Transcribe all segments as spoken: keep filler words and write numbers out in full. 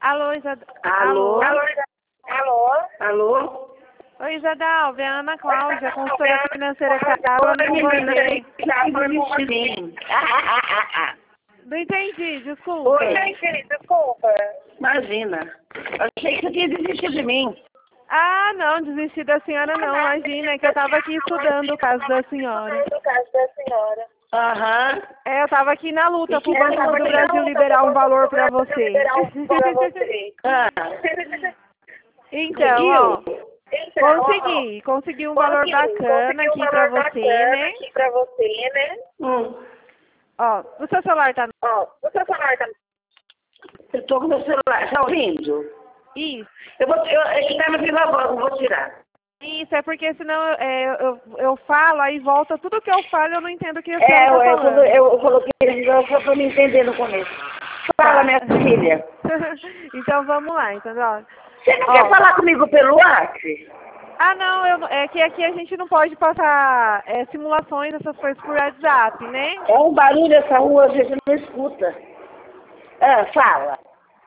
Alô, Isad... Alô? Alô? Alô? Alô? Oi, Isadalva, é a Ana Cláudia, consultora financeira que está falando Oi, com menina, você. já desistiu de mim. Não entendi, desculpa. Oi, desculpa. Imagina. Achei que você tinha desistido de mim. Ah, não, desisti da senhora não, imagina, é que eu estava aqui estudando o caso da senhora. No caso da senhora. Aham. É, eu estava aqui na luta para o Eu Banco tava do aqui Brasil na luta liberar pro um Banco do valor para Brasil você. liberar um pra você. Ah. Então, ó, Então, ó, consegui, consegui um valor consegui, bacana consegui um aqui para valor você, bacana né? aqui pra você, né? Hum. Ó, o seu celular tá... Ó, o seu celular tá... Eu tô com o meu celular, tá ouvindo? Isso. Eu vou, eu, é que tá no viva voz, eu vou tirar. Isso, é porque senão é, eu, eu falo, aí volta tudo que eu falo, eu não entendo o que a É, senhora tá eu, falando. eu, eu coloquei ele só pra me entender no começo. Fala, Tá. minha filha. Então vamos lá, entendeu? Você não Ó. quer falar comigo pelo WhatsApp? Ah, não, eu, não- é que aqui a gente não pode passar é, simulações, essas coisas por WhatsApp, né? É um barulho essa rua, a gente não escuta. Ah, fala.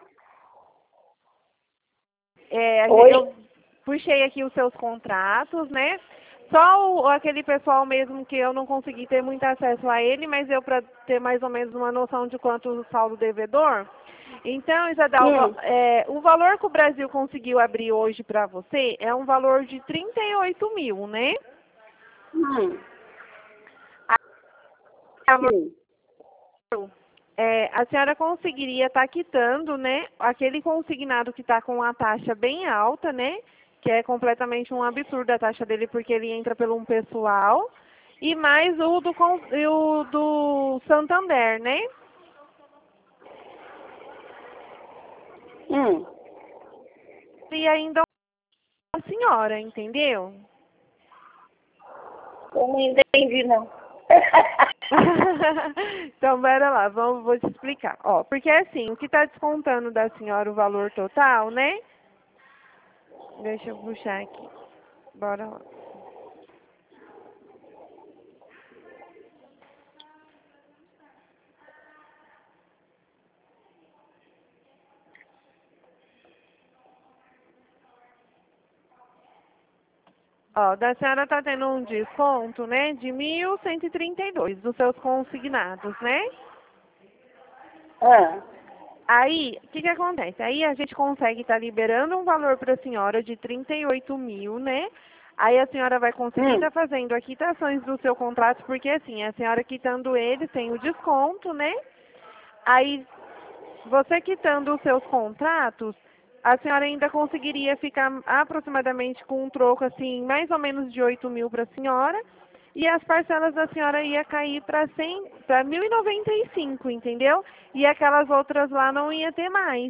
É, a gente- Oi? eu puxei aqui os seus contratos, né? Só o, aquele pessoal mesmo que eu não consegui ter muito acesso a ele, mas eu para ter mais ou menos uma noção de quanto o saldo devedor. Então, Isadalva, Hum. é, o valor que o Brasil conseguiu abrir hoje para você é um valor de trinta e oito mil, né? Hum. A, Sim. é, a senhora conseguiria estar quitando, né? Aquele consignado que está com a taxa bem alta, né? Que é completamente um absurdo a taxa dele, porque ele entra pelo um pessoal. E mais o do, con- e o do Santander, né? Hum. E ainda a senhora, entendeu? Eu não entendi, não. Então, bora lá, vamos, vou te explicar. Ó, porque assim, o que está descontando da senhora o valor total, né? Deixa eu puxar aqui. Bora lá. Ó, da senhora está tendo um desconto, né, de mil cento e trinta e dois dos seus consignados, né? Ah. Aí, o que que acontece? Aí a gente consegue estar liberando um valor para a senhora de trinta e oito mil, né? Aí a senhora vai conseguir Hum. estar fazendo a quitações do seu contrato, porque assim, a senhora quitando ele tem o desconto, né? Aí, você quitando os seus contratos, a senhora ainda conseguiria ficar aproximadamente com um troco, assim, mais ou menos de oito mil para a senhora, e as parcelas da senhora ia cair para cem, para mil e noventa e cinco, entendeu? E aquelas outras lá não ia ter mais.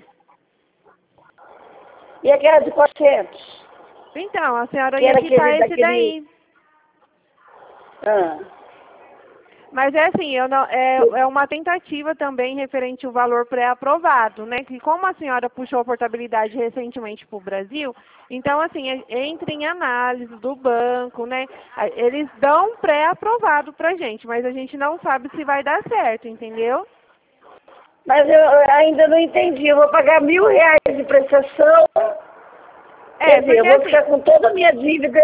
E aquela de quatrocentos? Então, a senhora Que ia era quitar aquele esse daquele... daí. Ah. Mas é assim, eu não, é, é uma tentativa também referente ao valor pré-aprovado, né? Que como a senhora puxou a portabilidade recentemente para o Brasil, então assim, é- entra em análise do banco, né? A- Eles dão pré-aprovado pra gente, mas a gente não sabe se vai dar certo, entendeu? Mas eu ainda não entendi. Eu vou pagar mil reais de prestação. É, Quer dizer, eu porque vou assim, ficar com toda a minha dívida.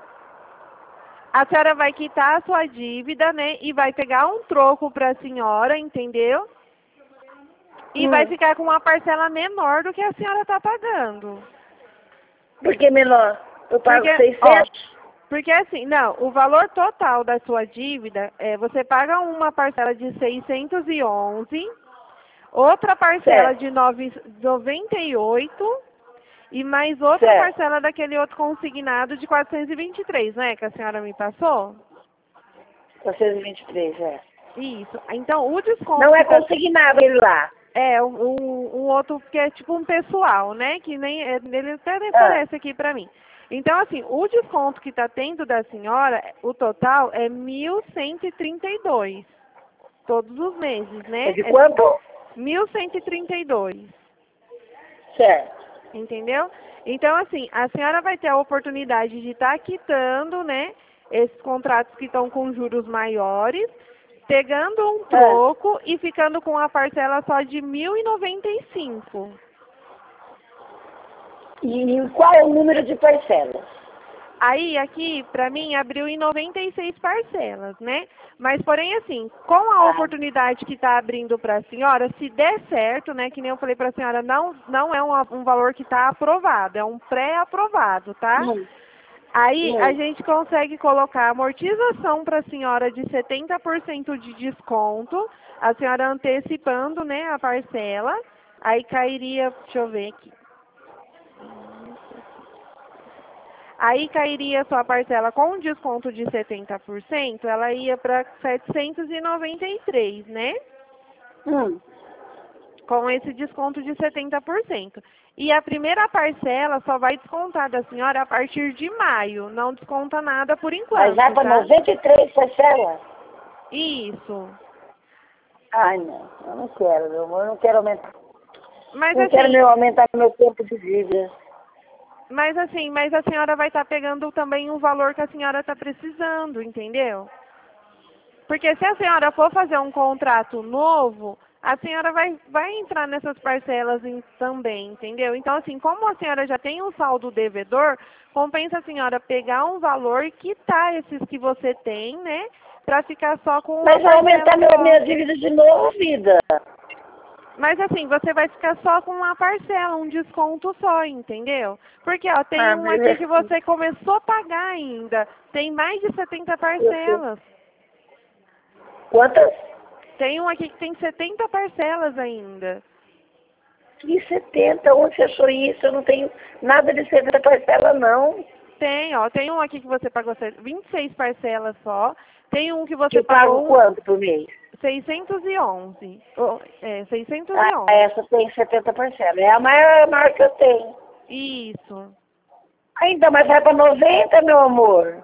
a senhora vai quitar a sua dívida, né? E vai pegar um troco para a senhora, entendeu? E vai Hum. ficar com uma parcela menor do que a senhora está pagando. Por que menor? Eu pago Porque, ó, seiscentos. porque assim, não, o valor total da sua dívida, é, você paga uma parcela de seiscentos e onze, outra parcela Certo. de nove- noventa e oito e mais outra Certo. parcela daquele outro consignado de quatrocentos e vinte e três, né, que a senhora me passou? quatrocentos e vinte e três, é. Isso. Então, o desconto Não é que tá, consignado ele lá. é um, um um outro que é tipo um pessoal, né, que nem é, ele até nem Ah. aparece aqui pra mim. Então, assim, o desconto que está tendo da senhora, o total é mil cento e trinta e dois, todos os meses, né? É de É quanto? mil cento e trinta e dois, Certo. entendeu? Então, assim, a senhora vai ter a oportunidade de estar quitando, né, esses contratos que estão com juros maiores, pegando um Ah. troco e ficando com a parcela só de mil e noventa e cinco. E qual é o número de parcelas? Aí, aqui, pra mim, abriu em noventa e seis parcelas, né? Mas, porém, assim, com a Ah, oportunidade que está abrindo para a senhora, se der certo, né? Que nem eu falei para a senhora, não, não é um, um valor que está aprovado, é um pré-aprovado, tá? hum, Aí, a hum. gente consegue colocar amortização para a senhora de setenta por cento de desconto, a senhora antecipando, né, a parcela. Aí cairia, deixa eu ver aqui. Aí cairia sua parcela com desconto de setenta por cento, ela ia para setecentos e noventa e três, né? Hum. Com esse desconto de setenta por cento. E a primeira parcela só vai descontar da senhora a partir de maio. Não desconta nada por Mas vai enquanto, para tá? noventa e três parcelas? Isso. Ai, não. Eu não quero, meu amor. Eu não quero aumentar. Mas Não quero assim, meu, aumentar meu tempo de vida. mas assim, mas a senhora vai estar pegando também o valor que a senhora está precisando, entendeu? Porque se a senhora for fazer um contrato novo, a senhora vai, vai entrar nessas parcelas em- também, entendeu? Então, assim, como a senhora já tem um saldo devedor, compensa a senhora pegar um valor e quitar esses que você tem, né? Pra ficar só com uma Mas vai parcela aumentar meu, só. minha dívida de novo, vida. Mas assim, você vai ficar só com uma parcela, um desconto só, entendeu? Porque, ó, tem Ah, um mas aqui é- que você começou a pagar ainda. Tem mais de setenta eu sei. parcelas. Quantas? Tem um aqui que tem setenta parcelas ainda. E setenta? Onde você achou isso? Eu não tenho nada de setenta parcela, não. Tem, ó. Tem um aqui que você pagou se- vinte e seis parcelas só. Tem um que Que você eu pago pagou um- quanto por mês? seiscentos e onze. Oh, é, Ah, seiscentos e onze. essa tem setenta parcelas. É a maior, maior que eu tenho. Isso. Ainda mais vai para noventa, meu amor.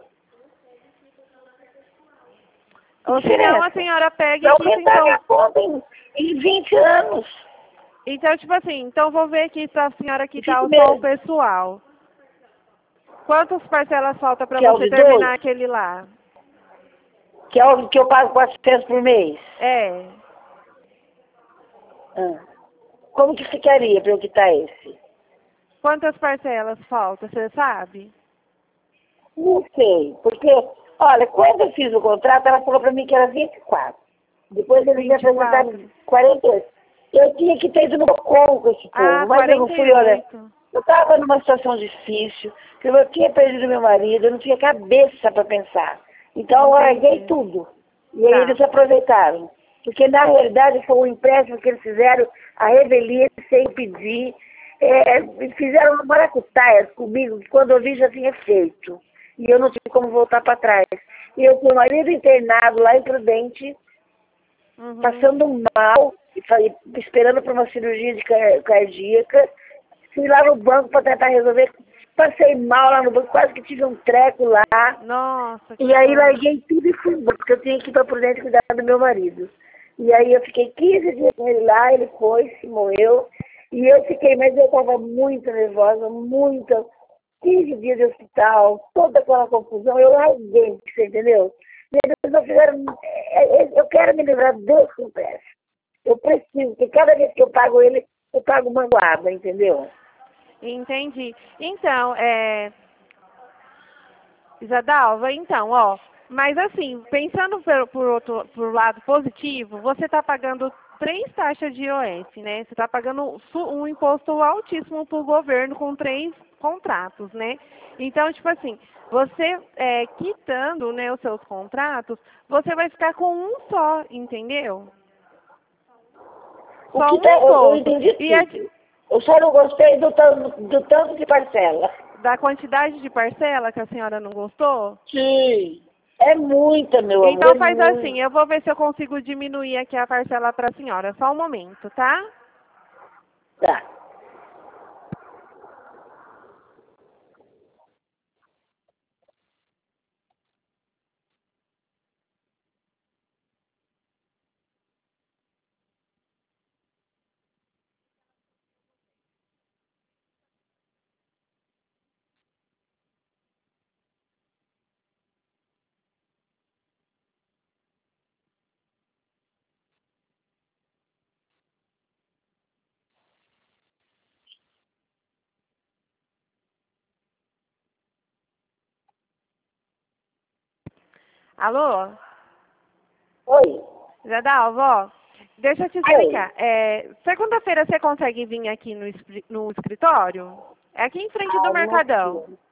Que Ou se não, a diferença? senhora pega Vai e quita, aumentar então. minha conta em, em vinte anos. Então, tipo assim, então vou ver aqui pra senhora quitar vinte o só o meses. pessoal. Quantas parcelas falta pra Que é o você de dois? terminar aquele lá? Que é o que eu pago quatrocentos por mês? É. Ah. Como que ficaria para eu quitar esse? Quantas parcelas falta, você sabe? Não sei, porque, olha, quando eu fiz o contrato, ela falou para mim que era vinte e quatro. Depois eles me vinte e apresentaram quatro. quarenta e oito. Eu tinha que ter ido no Procon com esse Ah, povo, mas eu não quarenta fui, e olha. oito. Eu estava numa situação difícil, que eu tinha perdido meu marido, eu não tinha cabeça para pensar. Então eu larguei Entendi. tudo. E aí Tá. eles aproveitaram. Porque na realidade foi um empréstimo que eles fizeram a revelia sem pedir. É, fizeram uma maracutaia comigo, que quando eu vi já tinha feito. E eu não tive como voltar para trás. E eu com o marido internado lá em Prudente, Uhum. passando mal, e fa- e esperando para uma cirurgia de car- cardíaca. Fui lá no banco para tentar resolver. Passei mal lá no banco, quase que tive um treco lá. Nossa, que E aí coisa. larguei tudo e fui embora, porque eu tinha que ir para Prudente cuidar do meu marido. E aí eu fiquei quinze dias com ele lá, ele foi, se morreu. E eu fiquei, mas eu estava muito nervosa, muito. quinze dias de hospital, toda aquela confusão, eu larguei, você entendeu? E eles não fizeram. é, é, Eu quero me livrar desse empréstimo. Eu preciso, porque cada vez que eu pago ele, eu pago manguada, entendeu? Entendi. Então, é... Isadalva, então, ó, mas assim, pensando por, por outro por lado positivo, você está pagando três taxas de I O F, né? Você está pagando su- um imposto altíssimo para o governo com três contratos, né? Então, tipo assim, você é, quitando, né, os seus contratos, você vai ficar com um só, entendeu? O Só que um tá, eu, eu imposto. entendi E a, tudo. Eu só não gostei do, tan- do tanto de parcela. da quantidade de parcela que a senhora não gostou? Sim. É muita, meu amor, Então é faz assim, muito. eu vou ver se eu consigo diminuir aqui a parcela para a senhora. Só um momento, tá? Tá. Alô? Oi. Zé Dalva, ó, deixa eu te explicar. É, segunda-feira você consegue vir aqui no, espri- no escritório? É aqui em frente do Ah, não Mercadão. sei.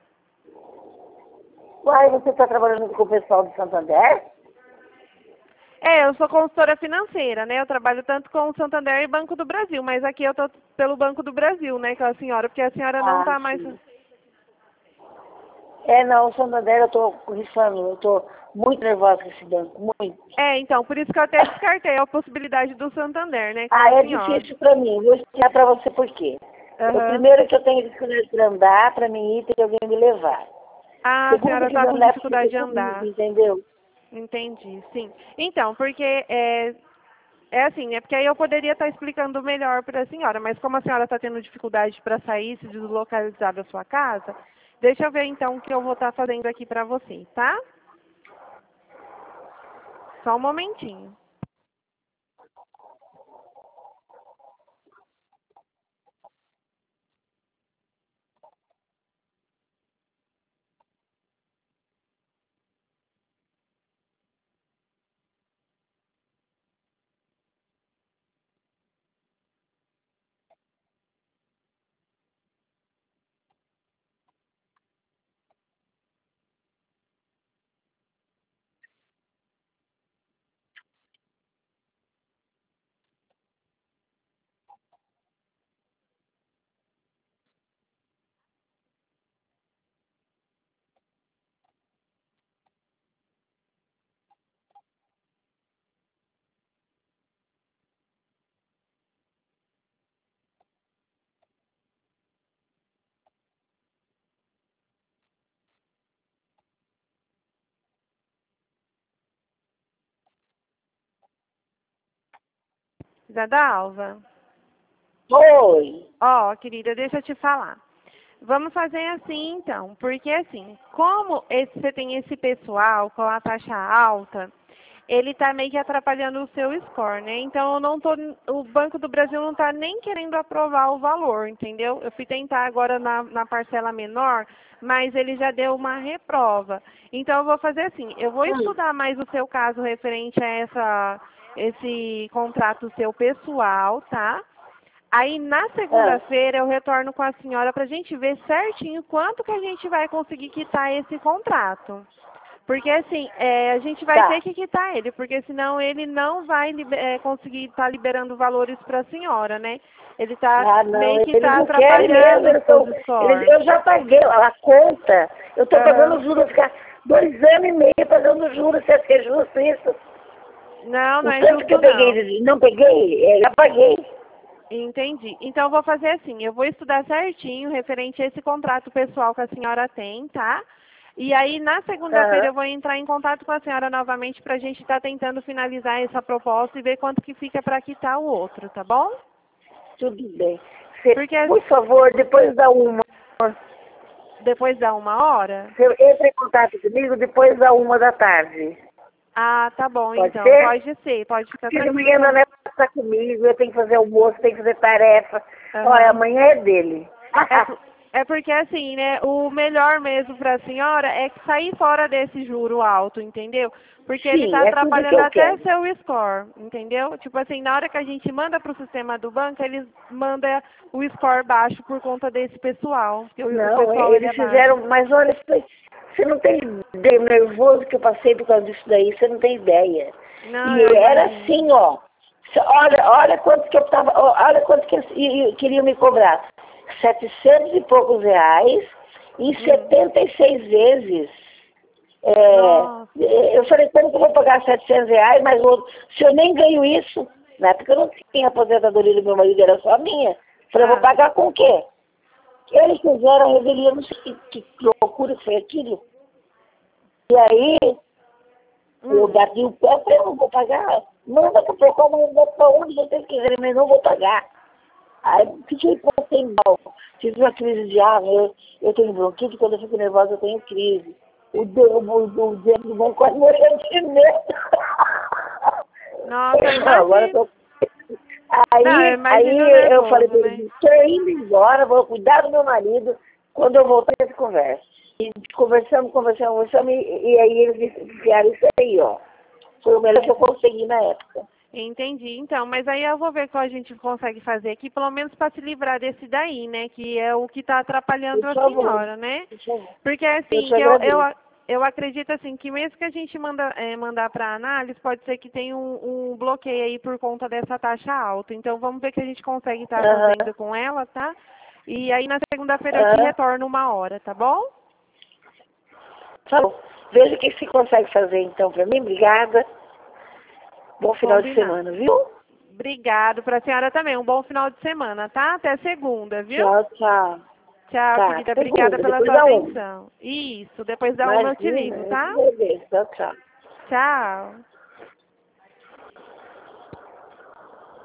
Uai, você está trabalhando com o pessoal do Santander? É, eu sou consultora financeira, né? Eu trabalho tanto com o Santander e Banco do Brasil, mas aqui eu tô pelo Banco do Brasil, né, com a senhora, porque a senhora não Ah, tá mais... sim. É, não, o Santander eu tô rifando, eu tô muito nervosa com esse banco, muito. É, então, por isso que eu até descartei a possibilidade do Santander, né, com Ah, a é senhora. difícil para mim, vou explicar para você por quê. O Aham. primeiro que eu tenho dificuldade para andar, para mim ir, tem alguém me levar. Ah, a Segundo senhora que tá não com é possível dificuldade de comigo, andar. entendeu? Entendi, sim. Então, porque é, é assim, é porque aí eu poderia estar explicando melhor para a senhora, mas como a senhora está tendo dificuldade para sair, se deslocalizar da sua casa, deixa eu ver então o que eu vou estar fazendo aqui para você, tá? Só um momentinho. Zé da Alva. Oi. Ó, querida, deixa eu te falar. Vamos fazer assim então, porque assim, como esse- você tem esse pessoal com a taxa alta, ele está meio que atrapalhando o seu score, né? Então eu não tô, o Banco do Brasil não está nem querendo aprovar o valor, entendeu? Eu fui tentar agora na, na parcela menor, mas ele já deu uma reprova. Então eu vou fazer assim, eu vou Hum. estudar mais o seu caso referente a essa, esse contrato seu pessoal, tá? Aí na Ah, segunda-feira eu retorno com a senhora para a gente ver certinho quanto que a gente vai conseguir quitar esse contrato. Porque assim, é, a gente vai ter tá. que quitar ele, porque senão ele não vai libe- é, conseguir estar liberando valores para a senhora, né? Ele está Ah, não, meio que eles está não querem mesmo, atrapalhando os eles seus estão. Eles, scores. eu já paguei a conta, eu estou Aham. pagando juros, ficar dois anos e meio pagando juros, você acha que é justo isso? Não, não O é tanto que justo eu peguei, não. de- não peguei, é, já paguei. Entendi. Então eu vou fazer assim, eu vou estudar certinho referente a esse contrato pessoal que a senhora tem, tá? E aí na segunda-feira Aham, eu vou entrar em contato com a senhora novamente para a gente estar tentando finalizar essa proposta e ver quanto que fica para quitar o outro, tá bom? tudo bem. Você, Porque por favor, depois da uma, depois dá uma hora. você entra em contato comigo depois da uma da tarde. Ah, tá bom Pode então. ser? Pode ser, pode ficar Porque tranquilo amanhã que não eu... é para estar comigo, eu tenho que fazer almoço, tenho que fazer tarefa. Olha, Aham. amanhã é dele. É, por- é porque assim, né, o melhor mesmo para a senhora é que sair fora desse juro alto, entendeu? Porque ele está Sim, é tudo que atrapalhando eu até quero. seu score, entendeu? Tipo assim, na hora que a gente manda para o sistema do banco, eles mandam o score baixo por conta desse pessoal, porque o, o Não, pessoal ele é eles baixo. fizeram, mas olha, foi- você não tem ideia, o nervoso que eu passei por causa disso daí, você não tem ideia. Não, E eu era imagino. assim, ó. Olha, olha quanto que eu tava, ó, olha quanto que eles i- i- queriam me cobrar. Setecentos e poucos reais em Hum. setenta e seis vezes. Nossa. É, eu falei, como que eu vou pagar setecentos reais, mas o outro, se eu nem ganho isso, na época eu não tinha aposentadoria do meu marido, era só minha. Eu falei, eu vou Ah. pagar com o quê? Eles fizeram a revelia, não sei que, que loucura que foi aquilo. E aí, eu Hum. bati o pé, eu falei, eu não vou pagar. Manda para o pessoal, manda para onde vocês quiserem, mas não vou pagar. Aí fiquei passei mal. Tive uma crise de asma, eu, eu tenho bronquite, quando eu fico nervosa eu tenho crise. O dedo, o dedo do banco quase morreu de medo. Nossa, eu Agora eu imagino. tô... Não, eu Aí, imagino o aí eu falei nervoso, para né? ele, estou indo embora, vou cuidar do meu marido, quando eu voltar a gente conversa. E conversamos, conversamos, conversamos, e, e aí eles enviaram isso aí, ó. Foi o melhor que eu consegui na época. Entendi. Então, mas aí eu vou ver o que a gente consegue fazer aqui, pelo menos para se livrar desse daí, né? Que é o que está atrapalhando Por a favor. senhora, né? Por favor. Porque Eu assim, te que eu, agradeço. eu, eu acredito assim que mesmo que a gente manda, é, mandar para análise, pode ser que tenha um, um bloqueio aí por conta dessa taxa alta. Então vamos ver o que a gente consegue estar Aham. fazendo com ela, tá? E aí na segunda-feira eu te Aham. retorno uma hora, tá bom? Tá bom. Veja o que você consegue fazer então para mim. Obrigada. Bom final de Combinado. semana, viu? Obrigado para a senhora também. Um bom final de semana, tá? Até segunda, viu? Tchau, tchau. Tchau, Tá, querida. Obrigada segunda, pela depois sua da uma. atenção. Isso, depois da uma eu te Imagina, ligo, eu te tá? agradeço. Tchau, tchau. Tchau.